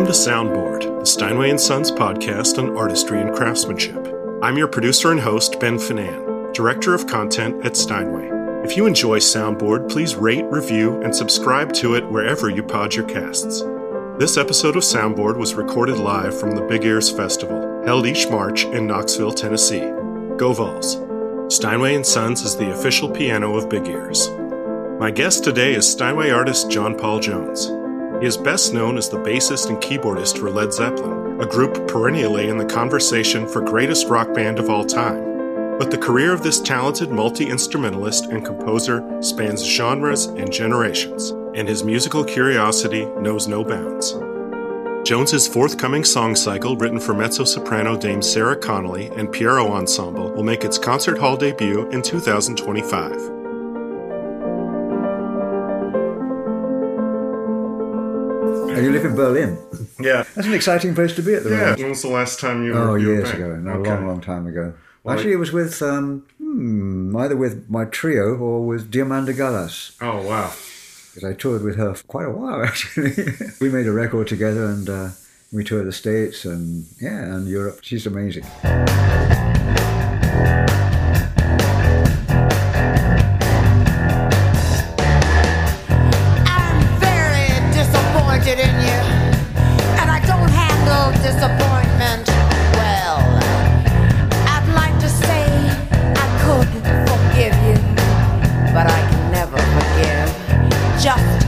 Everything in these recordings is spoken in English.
to Soundboard, the Steinway & Sons podcast on artistry and craftsmanship. I'm your producer and host, Ben Finan, Director of Content at Steinway. If you enjoy Soundboard, please rate, review, and subscribe to it wherever you pod your casts. This episode of Soundboard was recorded live from the Big Ears Festival, held each March in Knoxville, Tennessee. Go Vols! Steinway & Sons is the official piano of Big Ears. My guest today is Steinway artist John Paul Jones. He is best known as the bassist and keyboardist for Led Zeppelin, a group perennially in the conversation for greatest rock band of all time. But the career of this talented multi-instrumentalist and composer spans genres and generations, and his musical curiosity knows no bounds. Jones's forthcoming song cycle, written for mezzo-soprano Dame Sarah Connolly and Piero Ensemble, will make its concert hall debut in 2025. And you live in Berlin. Yeah. That's an exciting place to be at the moment. When was the last time you were Oh, years back? ago. No, Okay. long time ago. Well, Actually, it was with, either with my trio or with Diamanda Gallas. Oh, wow. Because I toured with her for quite a while, actually. We made a record together and we toured the States and Europe. She's amazing. In you, and I don't handle disappointment well. I'd like to say I could forgive you, but I can never forgive. Just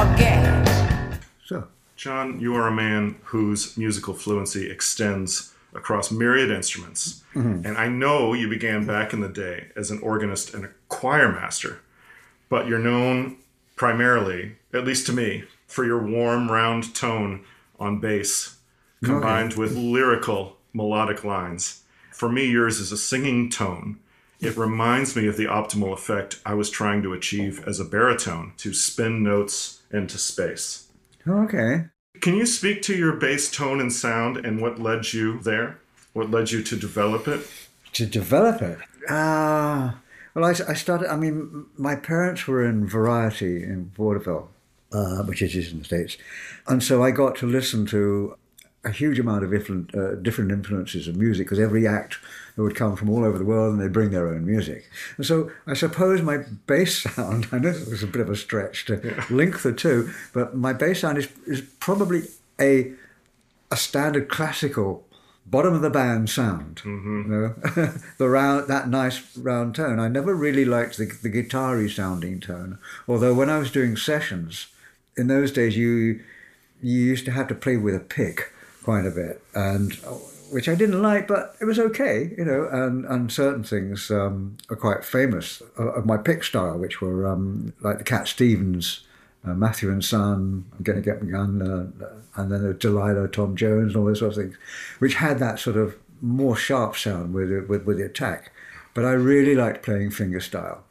forget. So, John, you are a man whose musical fluency extends across myriad instruments. Mm-hmm. And I know you began back in the day as an organist and a choir master, but you're known primarily, at least to me, for your warm, round tone on bass, combined with lyrical, melodic lines. For me, yours is a singing tone. It reminds me of the optimal effect I was trying to achieve as a baritone, to spin notes into space. okay. Can you speak to your bass tone and sound and what led you there? What led you to develop it? To develop it? Well, I started, my parents were in Variety in vaudeville. Which it is in the States. And so I got to listen to a huge amount of different influences of music, because every act would come from all over the world and they'd bring their own music. And so I suppose my bass sound, I know it was a bit of a stretch to link the two, but my bass sound is probably a standard classical bottom of the band sound. Mm-hmm. You know? That nice round tone. I never really liked the guitar-y sounding tone, although when I was doing sessions, in those days, you used to have to play with a pick quite a bit, and which I didn't like, but it was okay, you know. And certain things are quite famous of my pick style, which were like the Cat Stevens, Matthew and Son, I'm Gonna Get My Gun, and then the Delilah, Tom Jones, and all those sort of things, which had that sort of more sharp sound with the attack. But I really liked playing fingerstyle.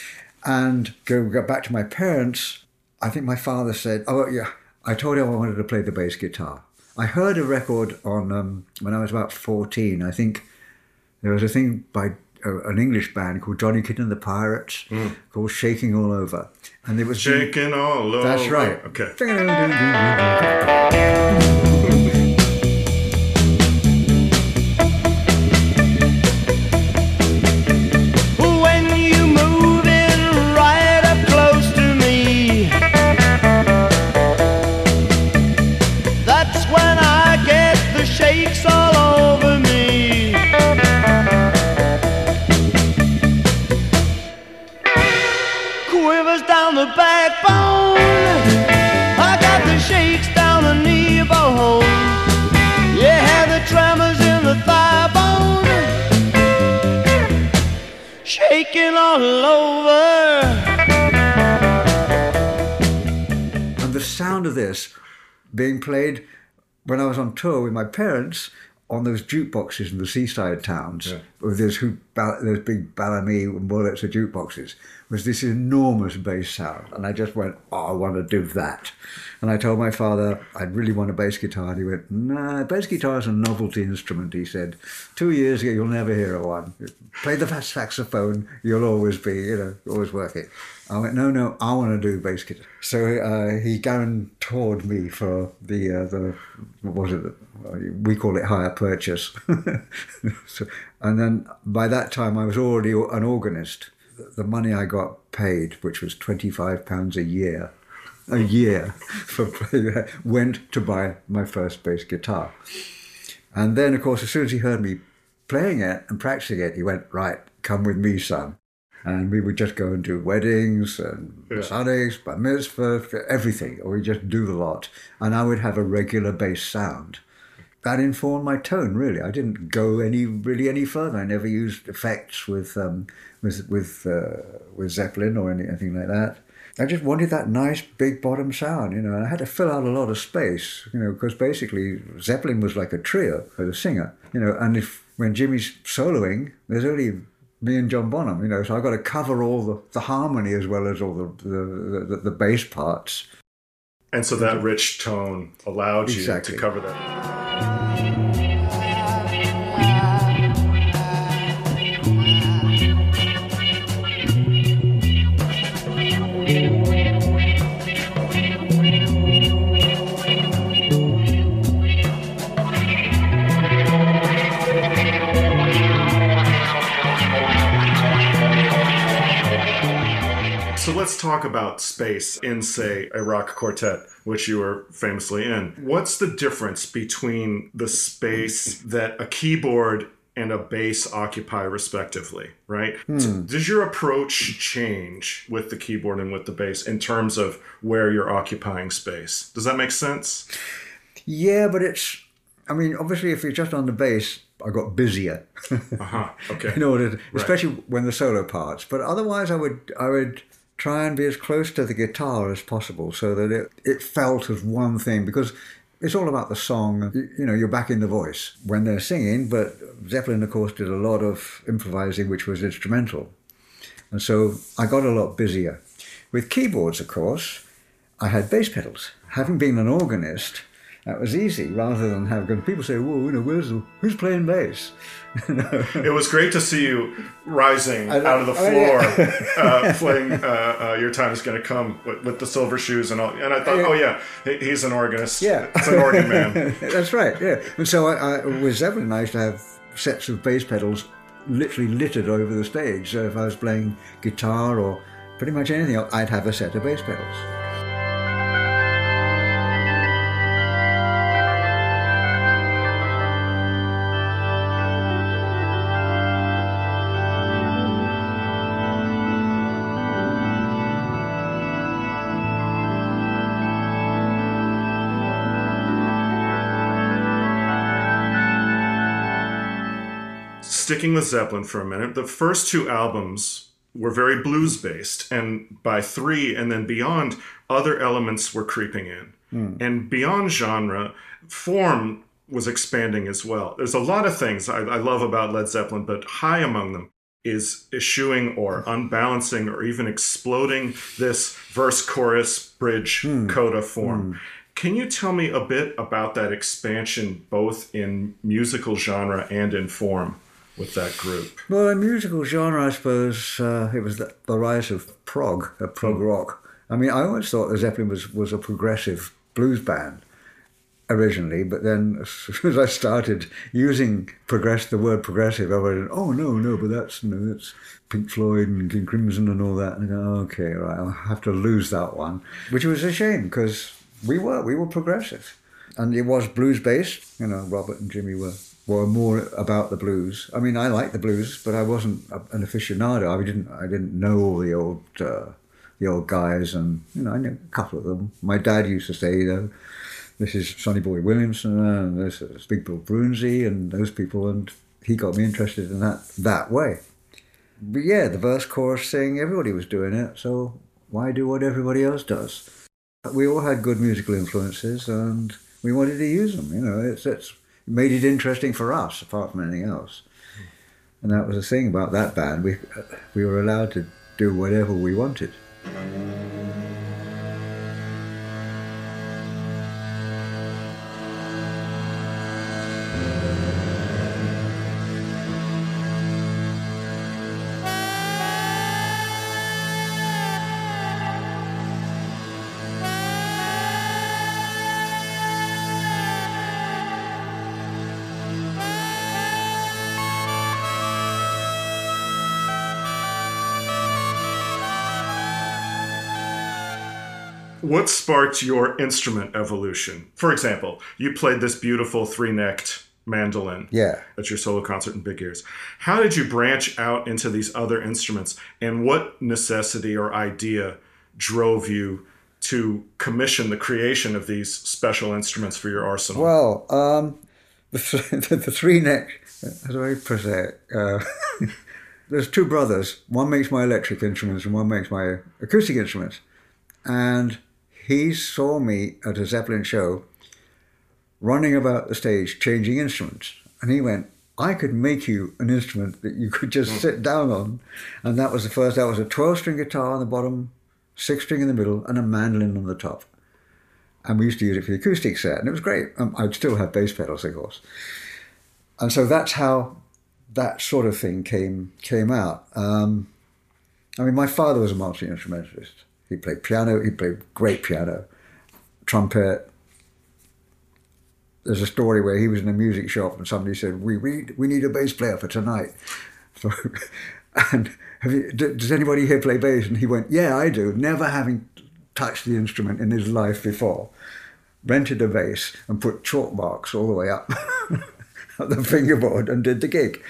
And go back to my parents. I think my father said, I told him I wanted to play the bass guitar. I heard a record on, when I was about 14, I think there was a thing by an English band called Johnny Kidd and the Pirates, called Shaking All Over. And it was Shaking All Over. That's right. Okay. Shaking all over. And the sound of this being played when I was on tour with my parents on those jukeboxes in the seaside towns, Yeah. with those big Bellamy and Wurlitzer jukeboxes, was this enormous bass sound. And I just went, I want to do that. And I told my father I really want a bass guitar. And he went, nah, bass guitar is a novelty instrument, he said. 2 years ago, you'll never hear of one. Play the saxophone, you'll always be, always work it. I went, no, I want to do bass guitar. So he guaranteed me for the what was it? We call it hire purchase. And then by that time I was already an organist. The money I got paid, which was £25 a year for playing that, went to buy my first bass guitar. And then, of course, as soon as he heard me playing it and practicing it, he went, right, come with me, son. And we would just go and do weddings and sonics, bar mitzvah, everything. Or we'd just do the lot. And I would have a regular bass sound. That informed my tone, really. I didn't go any further. I never used effects with Zeppelin or anything like that. I just wanted that nice big bottom sound, and I had to fill out a lot of space, because basically Zeppelin was like a trio for the singer, and when Jimmy's soloing, there's only me and John Bonham, so I've got to cover all the harmony as well as all the bass parts. And so that rich tone allowed you to cover that. So let's talk about space in, say, a rock quartet, which you were famously in. What's the difference between the space that a keyboard and a bass occupy respectively, right? Does your approach change with the keyboard and with the bass in terms of where you're occupying space? Does that make sense? Yeah, but obviously if you're just on the bass, I got busier. Okay. In order to, especially when the solo parts. But otherwise I would try and be as close to the guitar as possible so that it felt as one thing, because it's all about the song. You're backing the voice when they're singing, but Zeppelin, of course, did a lot of improvising, which was instrumental. And so I got a lot busier. With keyboards, of course, I had bass pedals. Having been an organist, that was easy, rather than having people say, whoa, who's playing bass? It was great to see you rising out of the floor, playing Your Time Is Gonna Come with the silver shoes and all. And I thought, he's an organist. Yeah. It's an organ man. That's right, yeah. And so with Zeppelin, I used to have sets of bass pedals literally littered over the stage. So if I was playing guitar or pretty much anything else, I'd have a set of bass pedals. Sticking with Zeppelin for a minute, the first two albums were very blues-based, and by 3 and then beyond, other elements were creeping in. And beyond genre, form was expanding as well. There's a lot of things I love about Led Zeppelin, but high among them is eschewing or unbalancing or even exploding this verse-chorus-bridge coda form. Can you tell me a bit about that expansion, both in musical genre and in form, with that group? Well, in musical genre, I suppose it was the rise of prog rock. I mean, I always thought that Zeppelin was a progressive blues band originally, but then as soon as I started using the word progressive, I went, oh, no, but that's Pink Floyd and King Crimson and all that. And I go, okay, right, I'll have to lose that one, which was a shame because we were progressive. And it was blues-based. Robert and Jimmy were more about the blues. I mean, I liked the blues, but I wasn't an aficionado. I didn't know all the old guys, and I knew a couple of them. My dad used to say, this is Sonny Boy Williamson, and this is Big Bill Broonzy, and those people, and he got me interested in that way. But yeah, the verse chorus thing, everybody was doing it, so why do what everybody else does? We all had good musical influences, and we wanted to use them. made it interesting for us, apart from anything else. And that was the thing about that band. We were allowed to do whatever we wanted. What sparked your instrument evolution? For example, you played this beautiful three-necked mandolin at your solo concert in Big Ears. How did you branch out into these other instruments, and what necessity or idea drove you to commission the creation of these special instruments for your arsenal? Well, the three-neck, how do I present it? There's two brothers. One makes my electric instruments and one makes my acoustic instruments. And he saw me at a Zeppelin show running about the stage changing instruments. And he went, I could make you an instrument that you could just sit down on. And that was the first. That was a 12-string guitar on the bottom, 6-string in the middle, and a mandolin on the top. And we used to use it for the acoustic set. And it was great. I'd still have bass pedals, of course. And so that's how that sort of thing came out. I mean, my father was a multi-instrumentalist. He played piano, he played great piano, trumpet. There's a story where he was in a music shop and somebody said, we need a bass player for tonight. So, and does anybody here play bass? And he went, yeah, I do, never having touched the instrument in his life before. Rented a bass and put chalk marks all the way up the fingerboard and did the gig.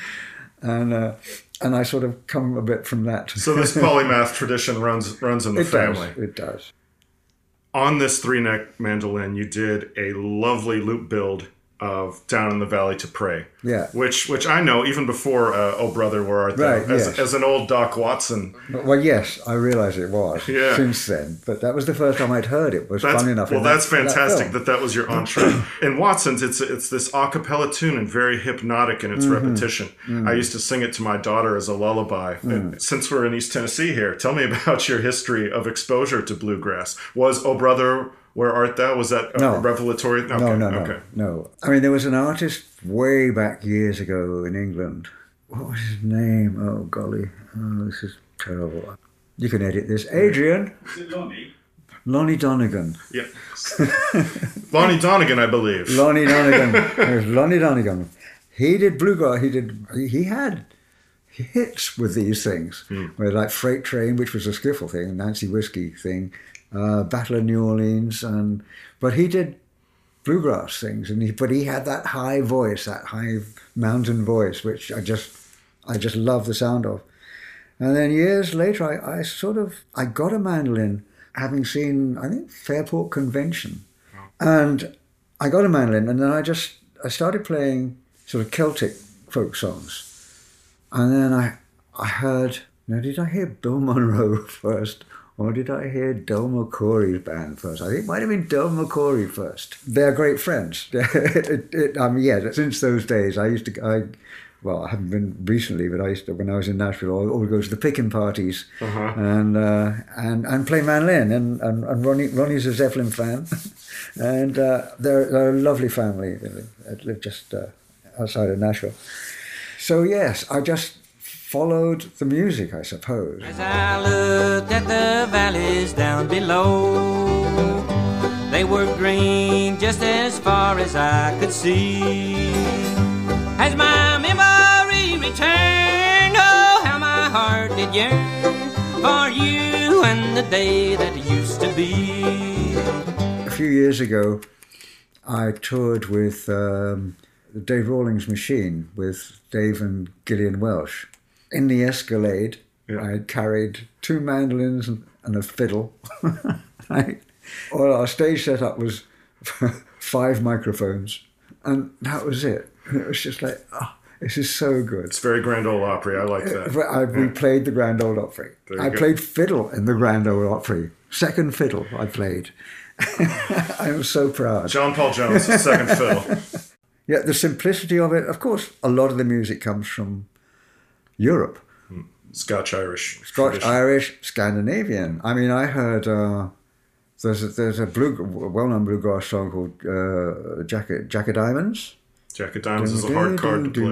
And I sort of come a bit from that. So this polymath tradition runs in the family. It does. On this three-neck mandolin, you did a lovely loop build of Down in the Valley to Pray. Yeah. Which I know even before Oh Brother, Where Art Thou? Right, as an old Doc Watson. Well, yes, I realise it was since then. But that was the first time I'd heard it. Fun enough. Well, that's fantastic that was your entree. In Watson's, it's this a cappella tune and very hypnotic in its repetition. I used to sing it to my daughter as a lullaby. Since we're in East Tennessee here, tell me about your history of exposure to bluegrass. Was Oh Brother, Where Art Thou? Was that a revelatory? Okay. No. I mean, there was an artist way back years ago in England. What was his name? Oh, golly. Oh, this is terrible. You can edit this. Adrian. Is it Lonnie? Lonnie Donegan. Yeah. Lonnie Donegan, I believe. Lonnie Donegan. There's Lonnie Donegan. He did bluegrass. He had hits with these things. Where like Freight Train, which was a skiffle thing, Nancy Whiskey thing, Battle of New Orleans, but he did bluegrass things, but he had that high voice, that high mountain voice, which I just love the sound of. And then years later, I got a mandolin, having seen, I think, Fairport Convention, and I got a mandolin, and then I started playing sort of Celtic folk songs, and then I heard. Now, did I hear Bill Monroe first? Or did I hear Del McCoury's band first? I think it might have been Del McCoury first. They're great friends. Since those days, I haven't been recently, but I used to, when I was in Nashville, I always go to the picking parties and play mandolin. And Ronnie's a Zeppelin fan. And they're a lovely family. They live just outside of Nashville. So, yes, I just followed the music, I suppose. As I looked at the valleys down below, they were green just as far as I could see. As my memory returned, oh, how my heart did yearn for you and the day that used to be. A few years ago, I toured with the Dave Rawlings Machine with Dave and Gillian Welsh. In the Escalade, I had carried 2 mandolins and a fiddle. Right? Well, our stage setup was 5 microphones, and that was it. And it was just like, this is so good. It's very Grand Ole Opry. I like that. We played the Grand Ole Opry. I played fiddle in the Grand Ole Opry. Second fiddle I played. I was so proud. John Paul Jones, second fiddle. Yeah, the simplicity of it. Of course, a lot of the music comes from Europe. Scotch-Irish. Scotch-Irish, Scandinavian. I mean, I heard there's a well-known bluegrass song called Jack of Diamonds. Jack of Diamonds is a hard card to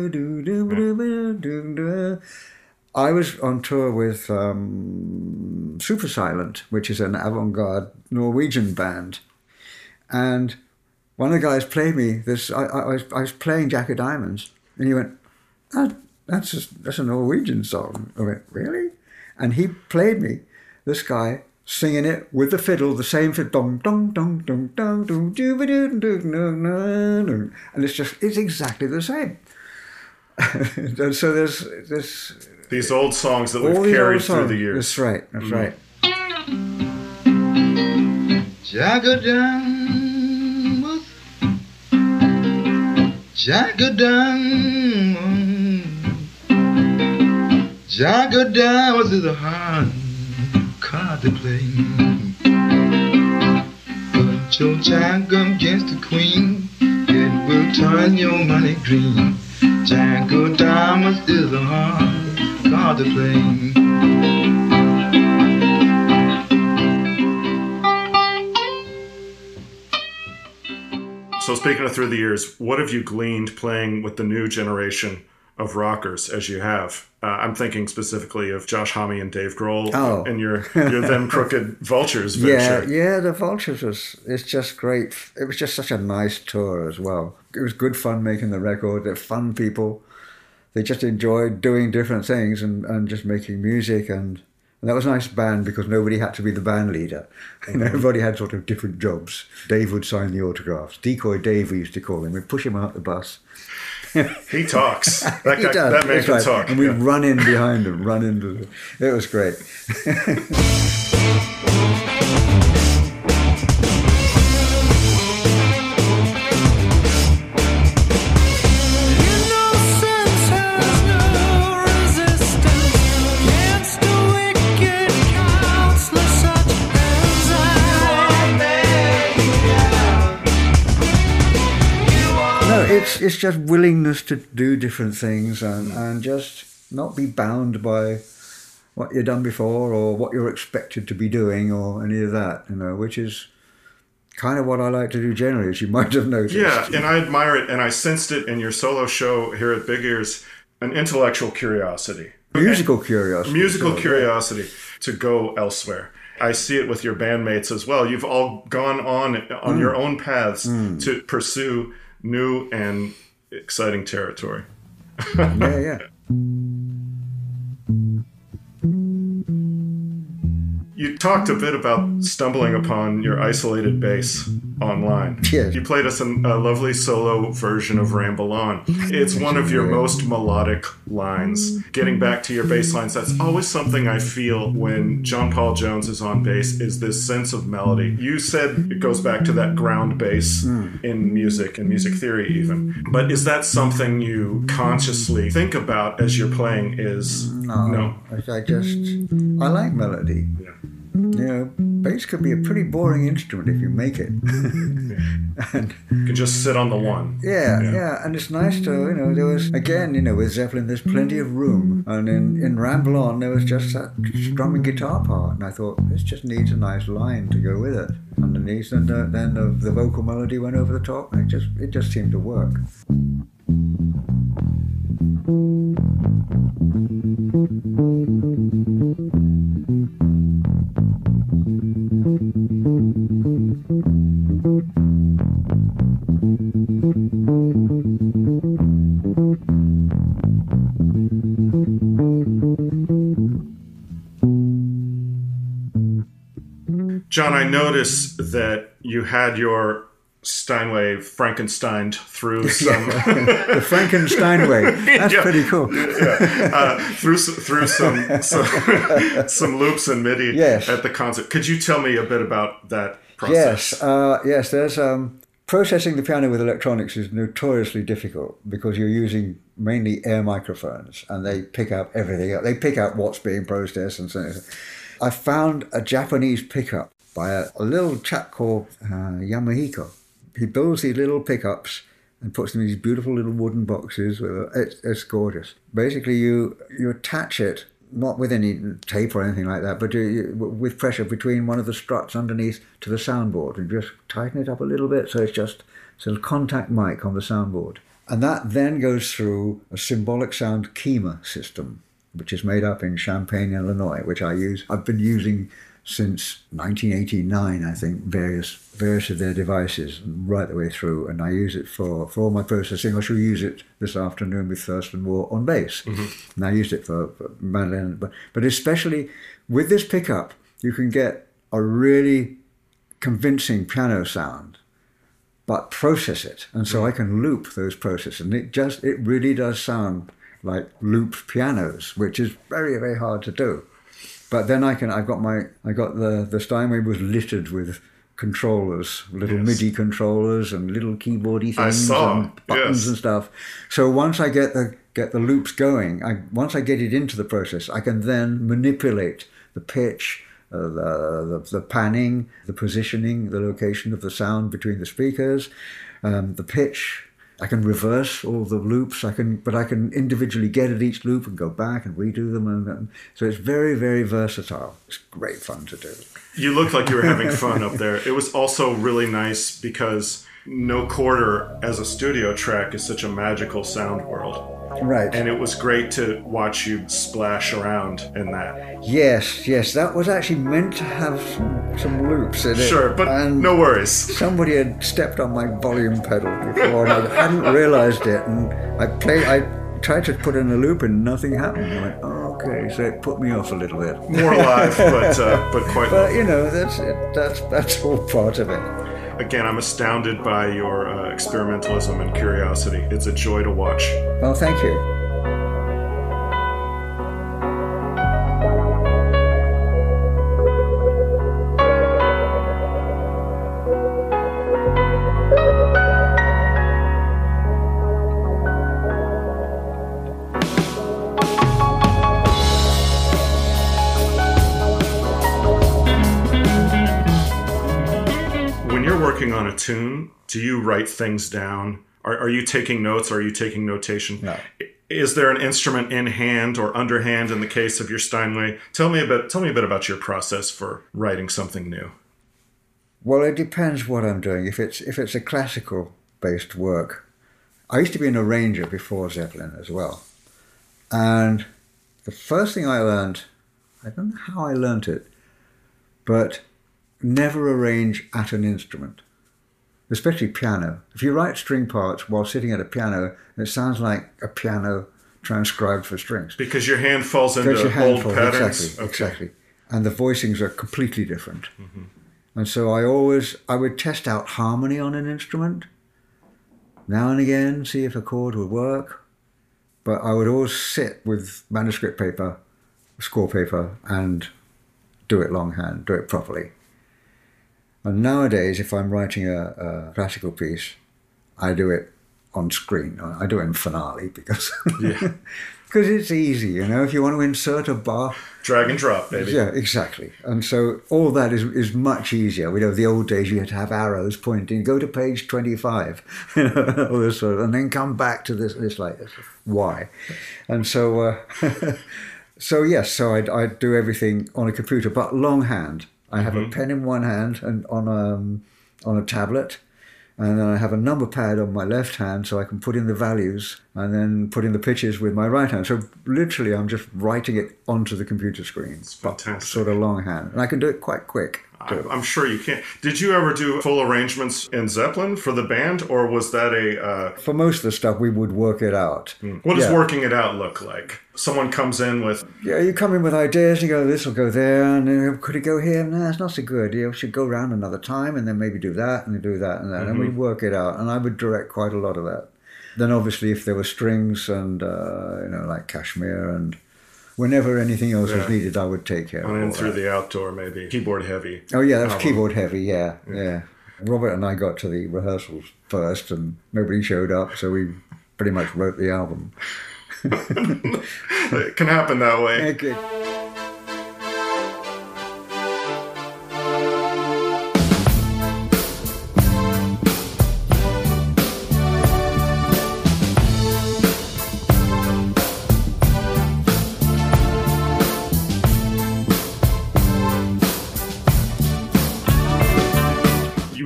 play. I was on tour with Super Silent, which is an avant-garde Norwegian band. And one of the guys played me this. I was playing Jack of Diamonds, and he went, that's a Norwegian song. I went, really? And he played me, this guy, singing it with the fiddle, the same fiddle, dong, dong, dong, dong, dong, dong, and it's exactly the same. And so there's these old songs that we've carried through the years. That's right, that's right. Jack of Diamonds, Jack of Diamonds, Jack of Diamonds is a hard card to play. Put your jack against the queen, it will turn your money green. Jack of Diamonds is a hard card to play. So speaking of through the years, what have you gleaned playing with the new generation of rockers as you have? I'm thinking specifically of Josh Homme and Dave Grohl and your then Crooked Vultures venture. Yeah, the Vultures it's just great. It was just such a nice tour as well. It was good fun making the record. They're fun people. They just enjoyed doing different things and just making music. And that was a nice band because nobody had to be the band leader. Mm-hmm. Everybody had sort of different jobs. Dave would sign the autographs. Decoy Dave, we used to call him. We'd push him out the bus. He talks. That man can talk. And we run in behind him, it was great. It's just willingness to do different things and just not be bound by what you've done before or what you're expected to be doing or any of that, which is kind of what I like to do generally, as you might have noticed. Yeah, and I admire it, and I sensed it in your solo show here at Big Ears, an intellectual curiosity. Musical curiosity to go elsewhere. I see it with your bandmates as well. You've all gone on your own paths to pursue new and exciting territory. Yeah. You talked a bit about stumbling upon your isolated bass online. Yes. You played us a lovely solo version of Ramble On. It's one of your most melodic lines. Getting back to your bass lines, that's always something I feel when John Paul Jones is on bass, is this sense of melody. You said it goes back to that ground bass in music and music theory even. But is that something you consciously think about as you're playing? No. I like melody. Yeah. Bass could be a pretty boring instrument if you make it. And you can just sit on the one. Yeah. And it's nice to, there was, again, with Zeppelin, there's plenty of room. And in Ramble On, there was just that strumming guitar part. And I thought, this just needs a nice line to go with it underneath. And then the vocal melody went over the top. And it just seemed to work. John, I noticed that you had your Steinway Frankenstein through some the Frankenstein way. That's pretty cool. Through some loops and MIDI at the concert. Could you tell me a bit about that process? Yes. There's processing the piano with electronics is notoriously difficult because you're using mainly air microphones and they pick up everything. They pick up what's being processed and so on. I found a Japanese pickup by a little chap called Yamahiko. He builds these little pickups and puts them in these beautiful little wooden boxes. It's gorgeous. Basically, you attach it, not with any tape or anything like that, but with pressure between one of the struts underneath to the soundboard, and just tighten it up a little bit so it's just a contact mic on the soundboard. And that then goes through a symbolic sound KEMA system, which is made up in Champaign, Illinois, which I've been using since 1989, I think, various of their devices right the way through, and I use it for all my processing. I shall use it this afternoon with Thurston Moore on bass. And I used it for mandolin, but especially with this pickup, you can get a really convincing piano sound, but process it, and so I can loop those processes, and it really does sound like loop pianos, which is very, very hard to do. But then I got the Steinway was littered with controllers, little MIDI controllers and little keyboardy things and buttons and stuff. So once I get the loops going, once I get it into the process, I can then manipulate the pitch, the panning, the positioning, the location of the sound between the speakers, the pitch. I can reverse all the loops. But I can individually get at each loop and go back and redo them, and so it's very, very versatile. It's great fun to do. You looked like you were having fun up there. It was also really nice because No Quarter as a studio track is such a magical sound world. Right. And it was great to watch you splash around in that. Yes, that was actually meant to have some loops in it. Sure, but and no worries. Somebody had stepped on my volume pedal before, and I hadn't realised it, and I tried to put in a loop and nothing happened. I went, oh, okay, so it put me off a little bit. More live, but quite. But that's it. That's all part of it. Again, I'm astounded by your experimentalism and curiosity. It's a joy to watch. Oh, thank you. On a tune, do you write things down? Are you taking notes, or are you taking notation? No. Is there an instrument in hand or underhand in the case of your Steinway? Tell me a bit about your process for writing something new. Well, it depends what I'm doing. If it's a classical based work, I used to be an arranger before Zeppelin as well, and the first thing I learned, I don't know how I learned it, but never arrange at an instrument. Especially piano. If you write string parts while sitting at a piano, it sounds like a piano transcribed for strings. Because your hand falls into old patterns? Exactly. And the voicings are completely different. Mm-hmm. And so I would test out harmony on an instrument, now and again, see if a chord would work. But I would always sit with manuscript paper, score paper, and do it longhand, do it properly. And nowadays, if I'm writing a classical piece, I do it on screen. I do it in Finale because it's easy, If you want to insert a bar, drag and drop, baby. Yeah, exactly. And so all that is much easier. The old days you had to have arrows pointing. Go to page 25, all this sort of, and then come back to this like this. Why? And so, so I do everything on a computer, but longhand. I have a pen in one hand and on a tablet, and then I have a number pad on my left hand so I can put in the values and then put in the pitches with my right hand. So literally I'm just writing it onto the computer screen. It's fantastic. Sort of longhand. And I can do it quite quick. I'm sure you can. Did you ever do full arrangements in Zeppelin for the band, or was that a... For most of the stuff, we would work it out. What does working it out look like? Someone comes in with... Yeah, you come in with ideas, you go, this will go there, and could it go here? No, it's not so good. We should go around another time, and then maybe do that, and then do that, and that. And we'd work it out, and I would direct quite a lot of that. Then obviously, if there were strings and, like Kashmir and... Whenever anything else was needed, I would take care of it. And through the outdoor, maybe. Keyboard heavy. Oh, yeah, that's keyboard heavy, yeah. Robert and I got to the rehearsals first, and nobody showed up, so we pretty much wrote the album. It can happen that way. Okay.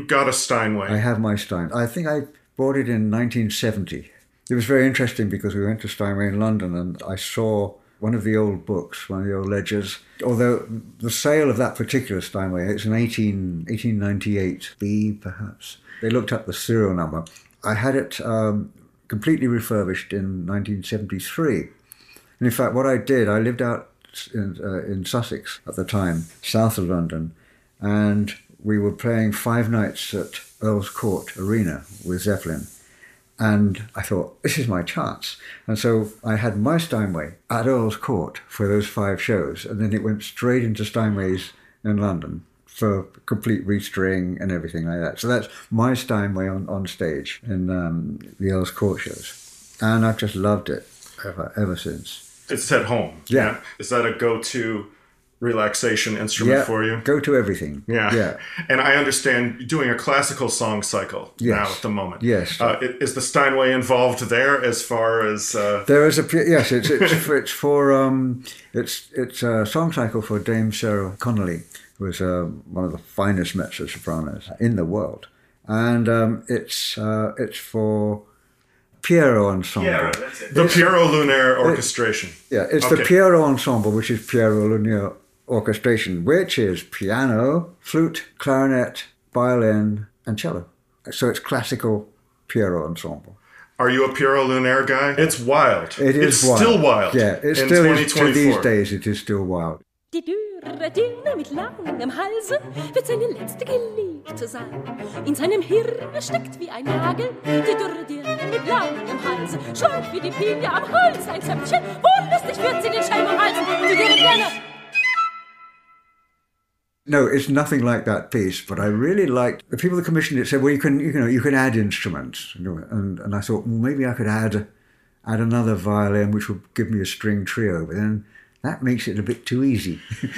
got a Steinway. I have my Steinway. I think I bought it in 1970. It was very interesting because we went to Steinway in London and I saw one of the old books, one of the old ledgers. Although the sale of that particular Steinway, it's an 1898B perhaps. They looked up the serial number. I had it completely refurbished in 1973. And in fact, what I did, I lived out in Sussex at the time, south of London, and we were playing 5 nights at Earl's Court Arena with Zeppelin. And I thought, this is my chance. And so I had my Steinway at Earl's Court for those 5 shows. And then it went straight into Steinways in London for complete restring and everything like that. So that's my Steinway on stage in the Earl's Court shows. And I've just loved it ever since. It's at home. Yeah. Is that a go-to relaxation instrument for you? Go to everything. Yeah. And I understand you're doing a classical song cycle now at the moment. Yes. Is the Steinway involved there as far as... There is yes, it's a song cycle for Dame Sarah Connolly, who was one of the finest mezzo-sopranos in the world. And it's for Piero Ensemble. Yeah, that's it. The Piero Lunaire Orchestration. It's the Piero Ensemble, which is Piero Lunaire Orchestration, which is piano, flute, clarinet, violin, and cello. So it's classical Piero Ensemble. Are you a Piero Lunaire guy? It's wild. It's wild. Still wild. Yeah, it's still, to these days, it is still wild. Die dürre Dirne mit langem Halse wird seine letzte Geliebte sein. In seinem Hirne steckt wie ein Nagel die dürre Dirne mit langem Halse. Schlank wie die Pinie am Hals ein Zöpfchen, wohllustig wird sie den Schelm am Halsen. Die dürre Dirne. No, it's nothing like that piece, but I really liked the people that commissioned it said, well, you can add instruments, and I thought, well, maybe I could add another violin, which would give me a string trio, but then that makes it a bit too easy,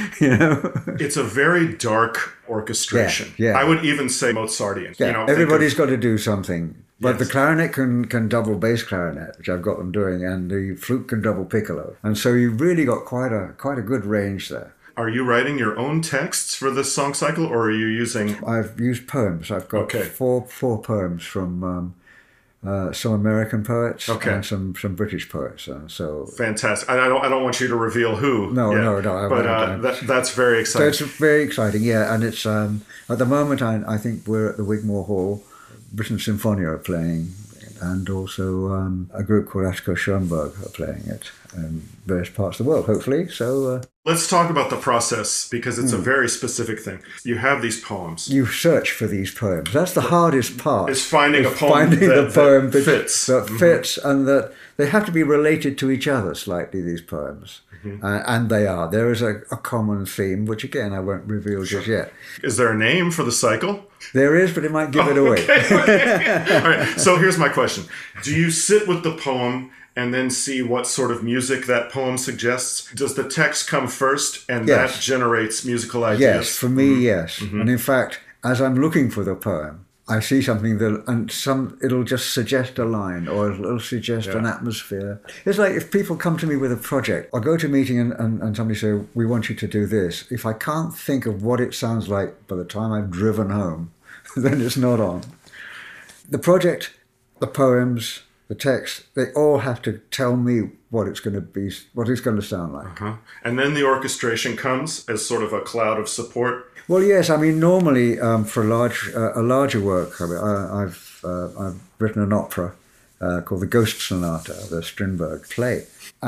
It's a very dark orchestration. Yeah. I would even say Mozartian. Yeah, everybody's got to do something. But the clarinet can double bass clarinet, which I've got them doing, and the flute can double piccolo. And so you've really got quite a good range there. Are you writing your own texts for this song cycle, or are you using... I've used poems. I've got four poems from some American poets and some British poets. So fantastic. I don't want you to reveal who. No. But that's very exciting. So it's very exciting, yeah. And it's at the moment I think we're at the Wigmore Hall. Britten Symphonia are playing, and also a group called Attica Schoenberg are playing it in various parts of the world, hopefully. So let's talk about the process, because it's a very specific thing. You have these poems. You search for these poems. That's the hardest part. Is finding a poem that fits. That fits, and that they have to be related to each other slightly, these poems. And they are. There is a common theme, which again I won't reveal just yet. Is there a name for the cycle? There is, but it might give it away. Okay. All right, so here's my question. Do you sit with the poem and then see what sort of music that poem suggests? Does the text come first and that generates musical ideas? Yes, for me, yes. And in fact, as I'm looking for the poem, I see something it'll just suggest a line, or it'll suggest an atmosphere. It's like if people come to me with a project, I'll go to a meeting and somebody say, we want you to do this. If I can't think of what it sounds like by the time I've driven home, then it's not on. The project, the poems, the text, they all have to tell me what it's going to be, what it's going to sound like. And then the orchestration comes as sort of a cloud of support. Well, yes. I mean, normally for a larger work, I've written an opera called The Ghost Sonata, the Strindberg play,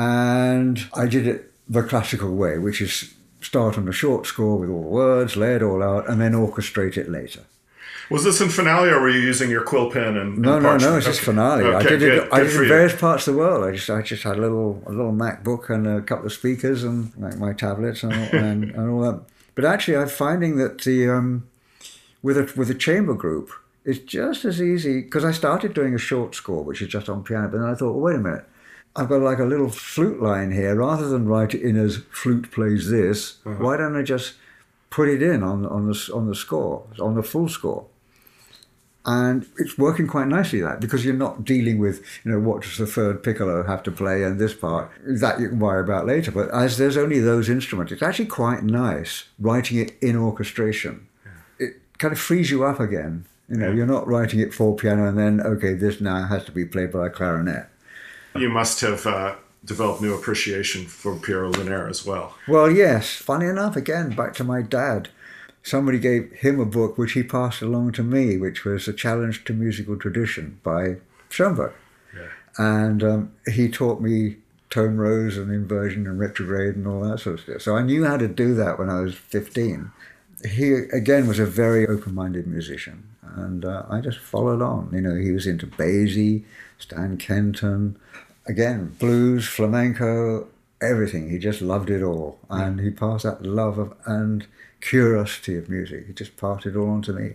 and I did it the classical way, which is start on a short score with all the words, lay it all out, and then orchestrate it later. Was this in finale, or were you using your quill pen and No, it's just finale. Okay, I did it in various parts of the world. I just had a little MacBook and a couple of speakers and like my tablets and all that. But actually, I'm finding that with a chamber group, it's just as easy, because I started doing a short score, which is just on piano, but then I thought, well, wait a minute, I've got like a little flute line here. Rather than write it in as flute plays this, why don't I just put it in on the score, on the full score? And it's working quite nicely, that, because you're not dealing with, what does the third piccolo have to play and this part. That you can worry about later. But as there's only those instruments, it's actually quite nice writing it in orchestration. Yeah. It kind of frees you up again You know, you're not writing it for piano and then, okay, this now has to be played by a clarinet. You must have developed new appreciation for Piero Lunaire as well. Well, yes. Funny enough, again, back to my dad. Somebody gave him a book which he passed along to me, which was A Challenge to Musical Tradition by Schoenberg. Yeah. And he taught me tone rose and inversion and retrograde and all that sort of stuff. So I knew how to do that when I was 15. He, again, was a very open-minded musician. And I just followed on. You know, he was into Basie, Stan Kenton, again, blues, flamenco, everything. He just loved it all. And he passed that love of and curiosity of music. He just passed it all on to me.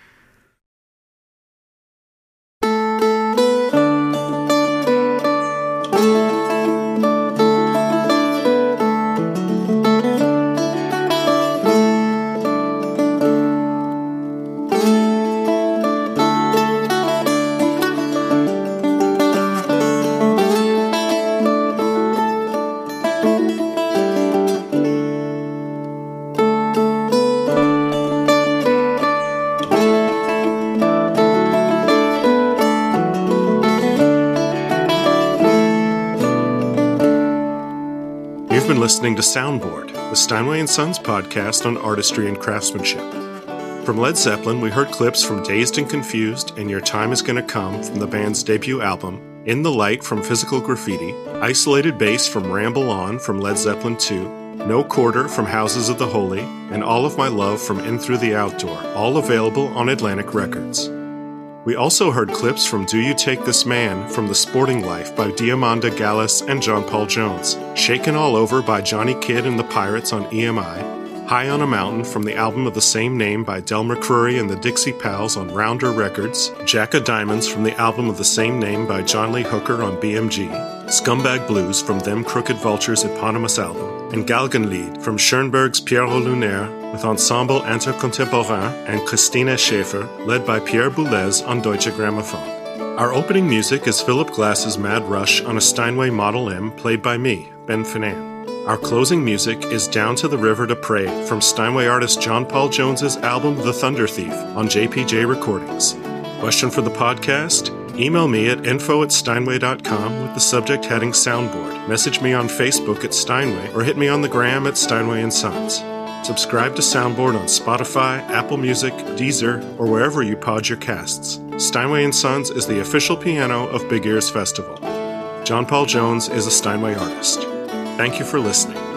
Listening to Soundboard, the Steinway & Sons podcast on artistry and craftsmanship. From Led Zeppelin, we heard clips from Dazed and Confused and Your Time Is Gonna Come from the band's debut album, In the Light from Physical Graffiti, Isolated Bass from Ramble On from Led Zeppelin II, No Quarter from Houses of the Holy, and All of My Love from In Through the Outdoor, all available on Atlantic Records. We also heard clips from Do You Take This Man from The Sporting Life by Diamanda Gallis and John Paul Jones, Shaken All Over by Johnny Kidd and the Pirates on EMI, High on a Mountain from the album of the same name by Del McCrory and the Dixie Pals on Rounder Records, Jack of Diamonds from the album of the same name by John Lee Hooker on BMG, Scumbag Blues from Them Crooked Vultures' eponymous album, and Galgenlied from Schoenberg's Piero Lunaire with Ensemble Intercontemporain and Christine Schaefer, led by Pierre Boulez on Deutsche Grammophon. Our opening music is Philip Glass's Mad Rush on a Steinway Model M, played by me, Ben Finan. Our closing music is Down to the River to Pray from Steinway artist John Paul Jones's album The Thunder Thief on JPJ Recordings. Question for the podcast? Email me at info@steinway.com with the subject heading Soundboard. Message me on Facebook at Steinway or hit me on the gram at Steinway & Sons. Subscribe to Soundboard on Spotify, Apple Music, Deezer, or wherever you pod your casts. Steinway & Sons is the official piano of Big Ears Festival. John Paul Jones is a Steinway artist. Thank you for listening.